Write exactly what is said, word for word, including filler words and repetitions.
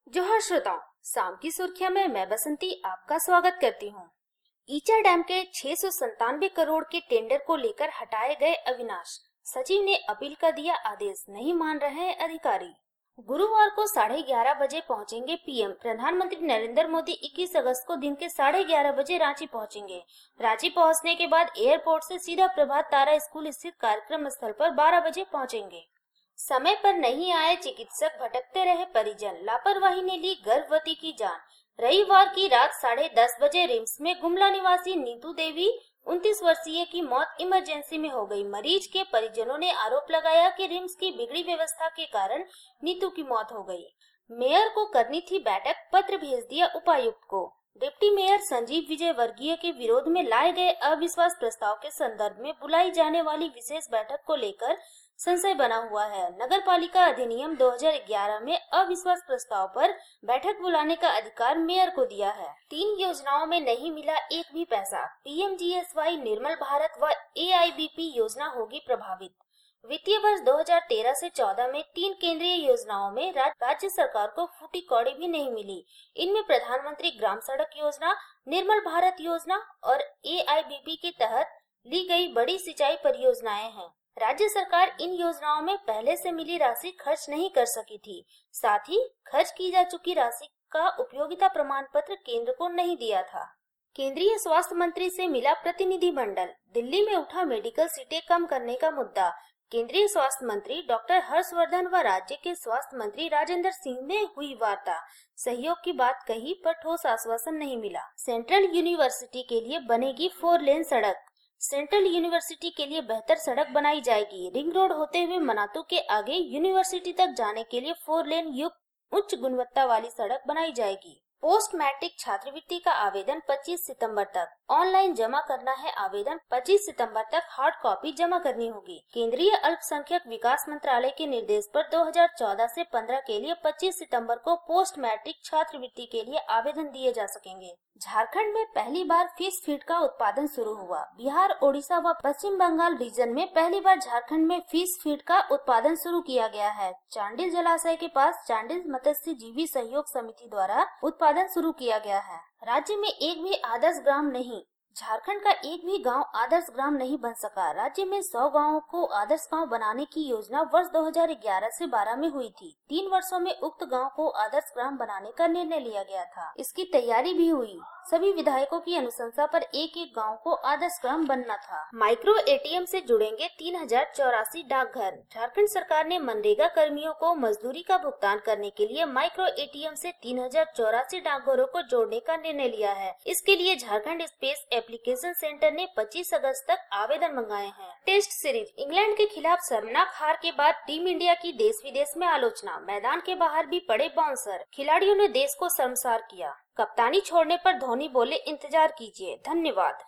जोहार श्रोताओं, शाम की सुर्खियां में मैं बसंती आपका स्वागत करती हूं। ईचा डैम के छह सौ संतानवे करोड़ के टेंडर को लेकर हटाए गए अविनाश, सचिव ने अपील का दिया आदेश, नहीं मान रहे हैं अधिकारी। गुरुवार को साढ़े ग्यारह बजे पहुंचेंगे पीएम। प्रधानमंत्री नरेंद्र मोदी इक्कीस अगस्त को दिन के साढ़े ग्यारह बजे रांची पहुंचेंगे। रांची पहुंचने के बाद एयरपोर्ट से सीधा प्रभात तारा स्कूल स्थित कार्यक्रम स्थल पर बारह बजे पहुंचेंगे। समय पर नहीं आए चिकित्सक, भटकते रहे परिजन, लापरवाही ने ली गर्भवती की जान। रविवार की रात साढ़े दस बजे रिम्स में गुमला निवासी नीतू देवी उनतीस वर्षीय की मौत इमरजेंसी में हो गई। मरीज के परिजनों ने आरोप लगाया कि रिम्स की बिगड़ी व्यवस्था के कारण नीतू की मौत हो गई। मेयर को करनी थी बैठक, पत्र भेज दिया उपायुक्त को। डिप्टी मेयर संजीव विजय वर्गीय के विरोध में लाए गए अविश्वास प्रस्ताव के संदर्भ में बुलाई जाने वाली विशेष बैठक को लेकर संशय बना हुआ है। नगर पालिका अधिनियम दो हज़ार ग्यारह में अविश्वास प्रस्ताव पर बैठक बुलाने का अधिकार मेयर को दिया है। तीन योजनाओं में नहीं मिला एक भी पैसा। पीएमजीएसवाई, निर्मल भारत व एआईबीपी योजना होगी प्रभावित। वित्तीय वर्ष दो हज़ार तेरह से चौदह में तीन केंद्रीय योजनाओं में राज्य सरकार को फूटी कौड़ी भी नहीं मिली। इनमें प्रधानमंत्री ग्राम सड़क योजना, निर्मल भारत योजना और एआईबीपी के तहत ली गई बड़ी सिंचाई परियोजनाएं हैं। राज्य सरकार इन योजनाओं में पहले से मिली राशि खर्च नहीं कर सकी थी। साथ ही खर्च की जा चुकी राशि का उपयोगिता प्रमाण पत्र केंद्र को नहीं दिया था। केंद्रीय स्वास्थ्य मंत्री से मिला प्रतिनिधि मंडल। दिल्ली में उठा मेडिकल सीटें कम करने का मुद्दा। केंद्रीय स्वास्थ्य मंत्री डॉक्टर हर्षवर्धन व राज्य के स्वास्थ्य मंत्री राजेंद्र सिंह में हुई वार्ता। सहयोग की बात कही पर ठोस आश्वासन नहीं मिला। सेंट्रल यूनिवर्सिटी के लिए बनेगी फोर लेन सड़क। सेंट्रल यूनिवर्सिटी के लिए बेहतर सड़क बनाई जाएगी। रिंग रोड होते हुए मनातू के आगे यूनिवर्सिटी तक जाने के लिए फोर लेन युक्त उच्च गुणवत्ता वाली सड़क बनाई जाएगी। पोस्ट मैट्रिक छात्रवृत्ति का आवेदन पच्चीस सितंबर तक। ऑनलाइन जमा करना है आवेदन। पच्चीस सितंबर तक हार्ड कॉपी जमा करनी होगी। केंद्रीय अल्पसंख्यक विकास मंत्रालय के निर्देश पर दो हज़ार चौदह से पंद्रह के लिए पच्चीस सितंबर को पोस्ट मैट्रिक छात्रवृत्ति के लिए आवेदन दिए जा सकेंगे। झारखंड में पहली बार फिश फीड का उत्पादन शुरू हुआ। बिहार, ओडिशा व पश्चिम बंगाल रीजन में पहली बार झारखंड में फिश फीड का उत्पादन शुरू किया गया है। चांडिल जलाशय के पास चांडिल मत्स्य जीवी सहयोग समिति द्वारा उत्पादन शुरू किया गया है। राज्य में एक भी आदर्श ग्राम नहीं। झारखंड का एक भी गांव आदर्श ग्राम नहीं बन सका। राज्य में सौ गांवों को आदर्श गांव बनाने की योजना वर्ष दो हज़ार ग्यारह से बारह में हुई थी। तीन वर्षों में उक्त गांव को आदर्श ग्राम बनाने का निर्णय लिया गया था। इसकी तैयारी भी हुई। सभी विधायकों की अनुशंसा पर एक एक गांव को आदर्श ग्राम बनना था। माइक्रो एटीएम से जुड़ेंगे तीन हजार चौरासी डाकघर। झारखंड सरकार ने मनरेगा कर्मियों को मजदूरी का भुगतान करने के लिए माइक्रो एटीएम से तीन हजार चौरासी डाकघरों को जोड़ने का निर्णय लिया है। इसके लिए झारखंड स्पेस एप्लीकेशन सेंटर ने पच्चीस अगस्त तक आवेदन मंगाए हैं। टेस्ट सीरीज इंग्लैंड के खिलाफ शर्मनाक हार के बाद टीम इंडिया की देश विदेश में आलोचना। मैदान के बाहर भी पड़े बाउंसर। खिलाड़ियों ने देश को शर्मसार किया। कप्तानी छोड़ने पर धोनी बोले, इंतजार कीजिए। धन्यवाद।